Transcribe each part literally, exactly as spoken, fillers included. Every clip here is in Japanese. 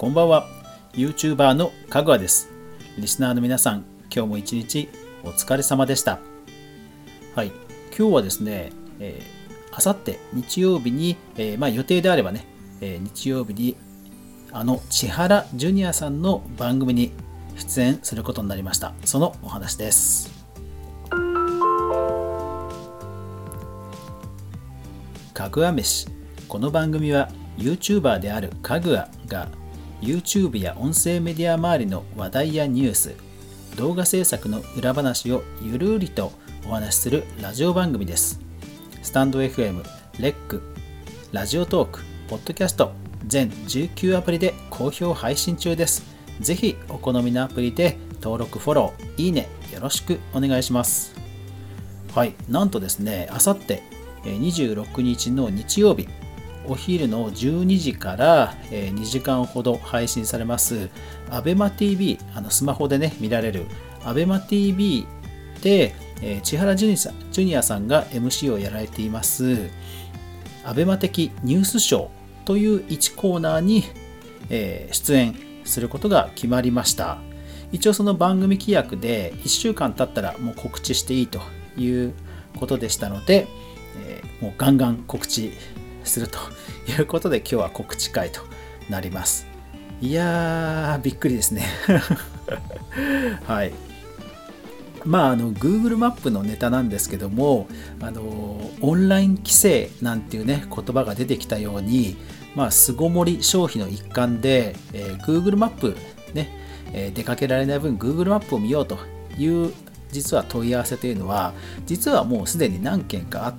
こんばんは。 YouTuber のかぐわです。リスナーの皆さん、今日も一日お疲れ様でした。はい、今日はですね、えー、あさって日曜日に、えーまあ、予定であればね、えー、日曜日にあの千原ジュニアさんの番組に出演することになりました。そのお話です。かぐわ飯。この番組は YouTuber であるかぐわが YouTube や音声メディア周りの話題やニュース、動画制作の裏話をゆるりとお話しするラジオ番組です。スタンド エフエム、レック、ラジオトーク、ポッドキャスト、全じゅうきゅうアプリで好評配信中です。ぜひお好みのアプリで登録、フォロー、いいね、よろしくお願いします。はい、なんとですね、あさってにじゅうろくにちの日曜日、お昼のじゅうにじからにじかんほど配信されますアベマ ティーブイ、あのスマホでね見られるアベマ ティーブイ で千原ジュニアさんが エムシー をやられていますアベマ的ニュースショーといういちコーナーに出演することが決まりました。一応その番組規約でいっしゅうかん経ったらもう告知していいということでしたので、もうガンガン告知するということで今日は告知会となります。いやーびっくりですねはい。まああの Google マップのネタなんですけども、あのオンライン規制なんていうね言葉が出てきたように、まあ巣ごもり消費の一環で、えー、Google マップね、えー、出かけられない分 Google マップを見ようという実は問い合わせというのは実はもうすでに何件かあって、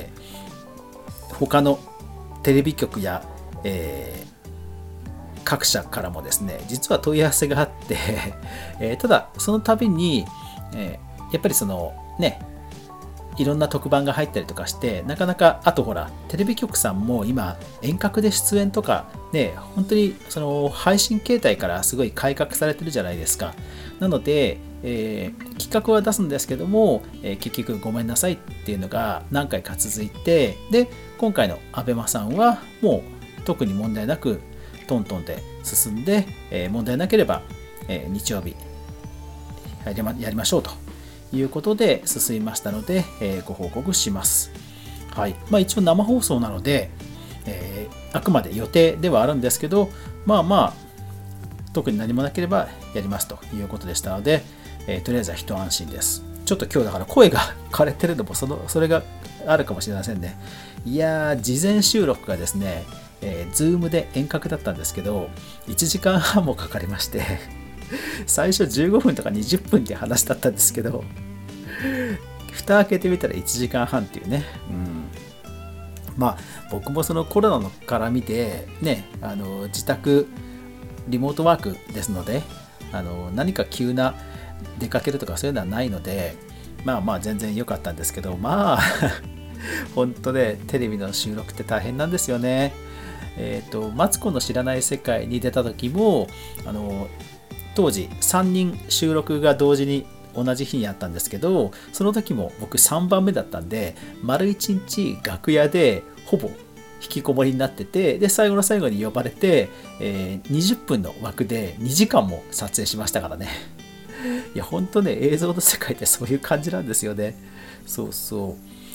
他のテレビ局や、えー、各社からもですね実は問い合わせがあって、えー、ただその度に、えー、やっぱりそのねいろんな特番が入ったりとかしてなかなか、あとほらテレビ局さんも今遠隔で出演とかね本当にその配信形態からすごい改革されてるじゃないですか。なので、えー、企画は出すんですけども、えー、結局ごめんなさいっていうのが何回か続いて、で今回のアベマさんはもう特に問題なくトントンで進んで、えー、問題なければ、えー、日曜日やりま、やりましょうということで進みましたので、えー、ご報告します。はい。まあ一応生放送なので、えー、あくまで予定ではあるんですけど、まあまあ特に何もなければやりますということでしたので、えー、とりあえずは一安心です。ちょっと今日だから声が枯れてるのもそのそれがあるかもしれませんね。いやー、事前収録がですね、えー、Zoom で遠隔だったんですけど、いちじかんはんもかかりまして、最初じゅうごふんとかにじゅっぷんって話だったんですけど、蓋開けてみたらいちじかんはんっていうね。うん、まあ、僕もそのコロナのから見て、ね、あの自宅リモートワークですので、あの何か急な出かけるとかそういうのはないので、まあまあ全然良かったんですけど、まあ本当ねテレビの収録って大変なんですよね。えっとマツコの知らない世界に出た時もあの当時さんにん収録が同時に同じ日にあったんですけど、その時も僕さんばんめだったんで丸いちにち楽屋でほぼ引きこもりになってて、で最後の最後に呼ばれて、えー、にじゅっぷんの枠でにじかんも撮影しましたからね。いや本当ね映像の世界ってそういう感じなんですよね。そうそう。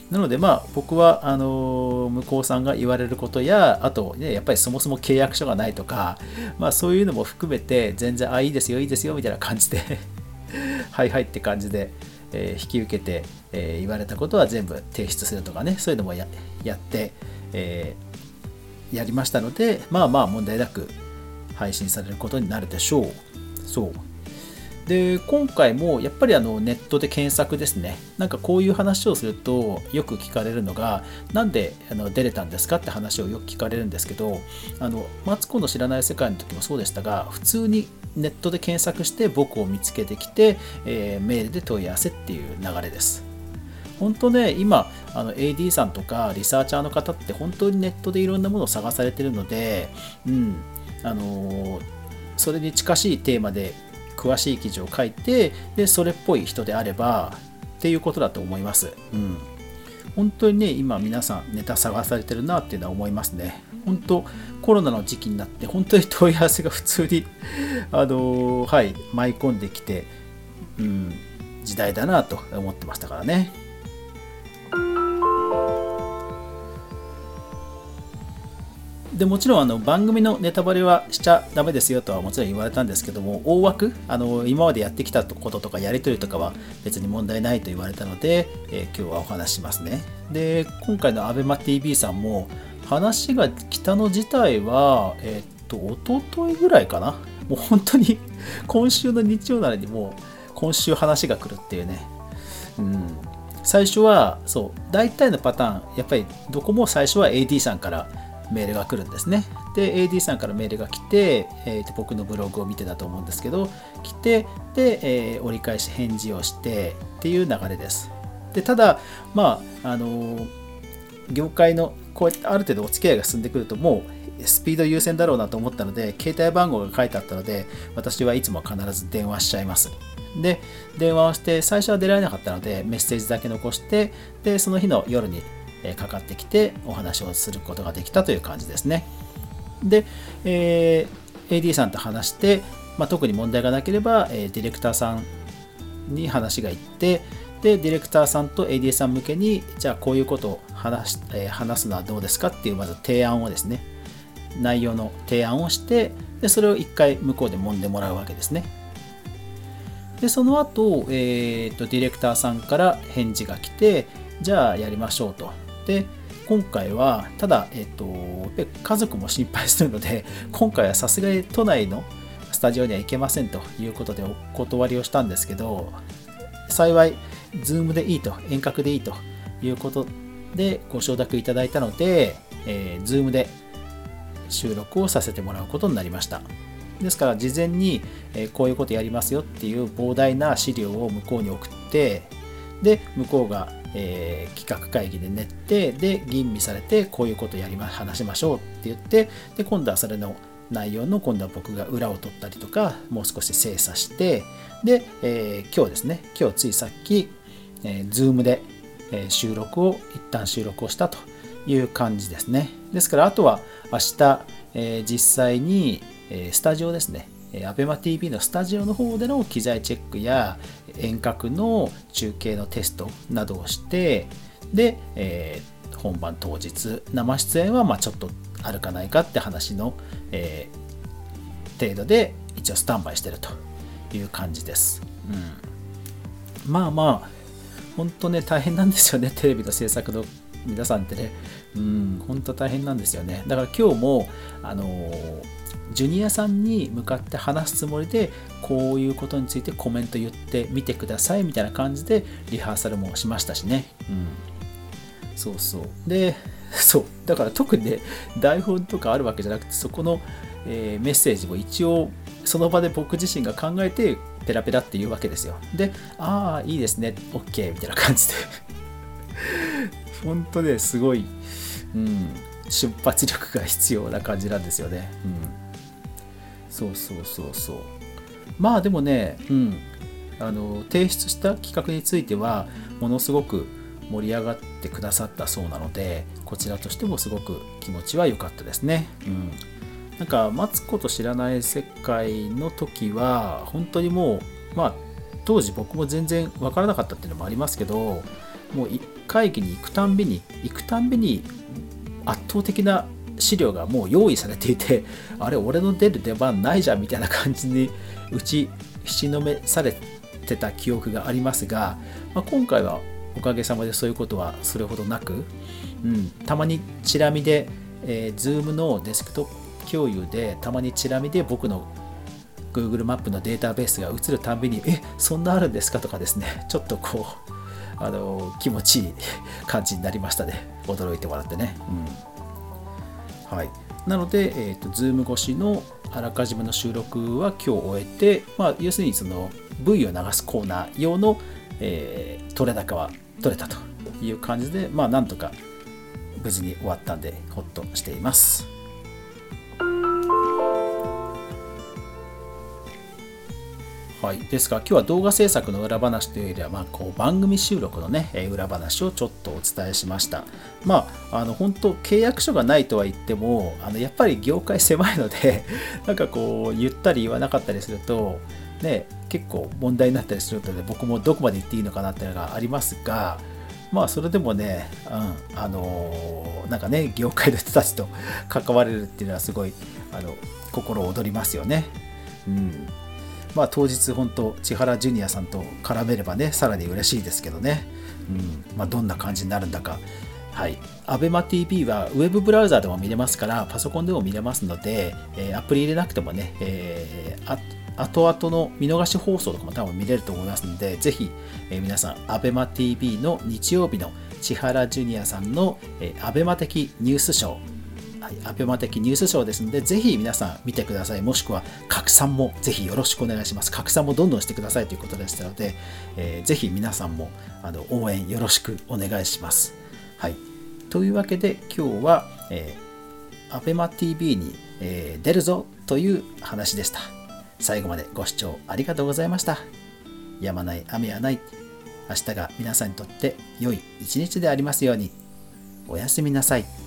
なのでまあ僕はあの向こうさんが言われることや、あとねやっぱりそもそも契約書がないとか、まあそういうのも含めて全然あいいですよいいですよみたいな感じではいはいって感じで、えー、引き受けて、えー、言われたことは全部提出するとかね、そういうのも や, やって、えー、やりましたので、まあまあ問題なく配信されることになるでしょう。そうで今回もやっぱりあのネットで検索ですね。なんかこういう話をするとよく聞かれるのが、なんであの出れたんですかって話をよく聞かれるんですけど、あのマツコの知らない世界の時もそうでしたが、普通にネットで検索して僕を見つけてきて、えー、メールで問い合わせっていう流れです。本当ね、今あの エーディー さんとかリサーチャーの方って本当にネットでいろんなものを探されてるので、うん、あのー、それに近しいテーマで詳しい記事を書いて、でそれっぽい人であればっていうことだと思います。うん、 本当にね今皆さんネタ探されてるなっていうのは思いますね。本当コロナの時期になって本当に問い合わせが普通にあのはい舞い込んできて、うん、時代だなと思ってましたからね。でもちろんあの番組のネタバレはしちゃダメですよとはもちろん言われたんですけども、大枠あの今までやってきたこととかやり取りとかは別に問題ないと言われたので、えー、今日はお話ししますね。で今回の アベマティービー さんも話が来たの自体はえー、っと一昨日ぐらいかな、もう本当に今週の日曜なのにもう今週話が来るっていうね。うん最初はそう大体のパターンやっぱりどこも最初は エーディー さんからメールが来るんですね。で エーディー さんからメールが来て、えー、と僕のブログを見てたと思うんですけど来てで、えー、折り返し返事をしてっていう流れです。でただまああのー、業界のこうやってある程度お付き合いが進んでくるともうスピード優先だろうなと思ったので携帯番号が書いてあったので私はいつも必ず電話しちゃいます。で電話をして最初は出られなかったのでメッセージだけ残してでその日の夜にかかってきてお話をすることができたという感じですね。で、えー、エーディー さんと話して、まあ、特に問題がなければ、えー、ディレクターさんに話がいってでディレクターさんと エーディー さん向けにじゃあこういうことを話し、えー、話すのはどうですかっていうまず提案をですね内容の提案をしてでそれを一回向こうで揉んでもらうわけですね。でその後、えーと、ディレクターさんから返事が来てじゃあやりましょうと。で今回はただ、えっと、家族も心配するので今回はさすがに都内のスタジオには行けませんということでお断りをしたんですけど幸い Zoom でいいと遠隔でいいということでご承諾いただいたので、えー、Zoom で収録をさせてもらうことになりました。ですから事前に、えー、こういうことやりますよっていう膨大な資料を向こうに送ってで向こうがえー、企画会議で練ってで吟味されてこういうことやりま話しましょうって言ってで今度はそれの内容の今度は僕が裏を取ったりとかもう少し精査してで、えー、今日ですね今日ついさっき、えー、Zoom で、えー、収録を一旦収録をしたという感じですね。ですからあとは明日、えー、実際に、えー、スタジオですねアベマ ティービー のスタジオの方での機材チェックや遠隔の中継のテストなどをしてで、えー、本番当日生出演はまあちょっとあるかないかって話の、えー、程度で一応スタンバイしてるという感じです、うん、まあまあ本当ね大変なんですよねテレビの制作の皆さんってねうん本当大変なんですよね。だから今日もあのージュニアさんに向かって話すつもりでこういうことについてコメント言ってみてくださいみたいな感じでリハーサルもしましたしね、うん、そうそうでそうだから特にね台本とかあるわけじゃなくてそこの、えー、メッセージも一応その場で僕自身が考えてペラペラって言うわけですよ。でああいいですね OK みたいな感じで本当ねすごい、うん、瞬発力が必要な感じなんですよね、うんそうそうそうそうまあでもね、うん、あの提出した企画についてはものすごく盛り上がってくださったそうなのでこちらとしてもすごく気持ちは良かったですね、うん、なんかマツコと知らない世界の時は本当にもうまあ当時僕も全然分からなかったっていうのもありますけどもう会議に行くたんびに行くたんびに圧倒的な資料がもう用意されていてあれ俺の出る出番ないじゃんみたいな感じに打ちひしのめされてた記憶がありますが、まあ、今回はおかげさまでそういうことはそれほどなく、うん、たまにチラ見で、えー、Zoom のデスクトップ共有でたまにチラ見で僕の Google マップのデータベースが映るたんびにえそんなあるんですかとかですねちょっとこうあの気持ちいい感じになりましたね。驚いてもらってね、うんはい、なので、えーと、Zoom 越しのあらかじめの収録は今日終えて、まあ、要するにその ブイ を流すコーナー用の、えー、取れ高は取れたという感じで、まあ、なんとか無事に終わったんでほっとしています。 はい、ですから今日は動画制作の裏話というよりは、まあ、こう番組収録のね裏話をちょっとお伝えしました。まああの本当契約書がないとは言ってもあのやっぱり業界狭いのでなんかこう言ったり言わなかったりするとね結構問題になったりするので僕もどこまで言っていいのかなっていうのがありますが、まあそれでもね、うん、あのー、なんかね業界の人たちと関われるっていうのはすごいあの心躍りますよね。うんまあ、当日本当千原ジュニアさんと絡めればねさらに嬉しいですけどね、うんまあ、どんな感じになるんだか。はい、アベマ ティービー はウェブブラウザでも見れますからパソコンでも見れますので、えー、アプリ入れなくてもね、えー、あ後々の見逃し放送とかも多分見れると思いますのでぜひ、えー、皆さんアベマ ティービー の日曜日の千原ジュニアさんの、えー、アベマ的ニュースショーはい、アベマ的ニュースショーですので、ぜひ皆さん見てください。もしくは拡散もぜひよろしくお願いします。拡散もどんどんしてくださいということでしたので、えー、ぜひ皆さんもあの応援よろしくお願いします。はい、というわけで今日は、えー、アベマ ティービー に、えー、出るぞという話でした。最後までご視聴ありがとうございました。止まない雨はない。明日が皆さんにとって良い一日でありますように。おやすみなさい。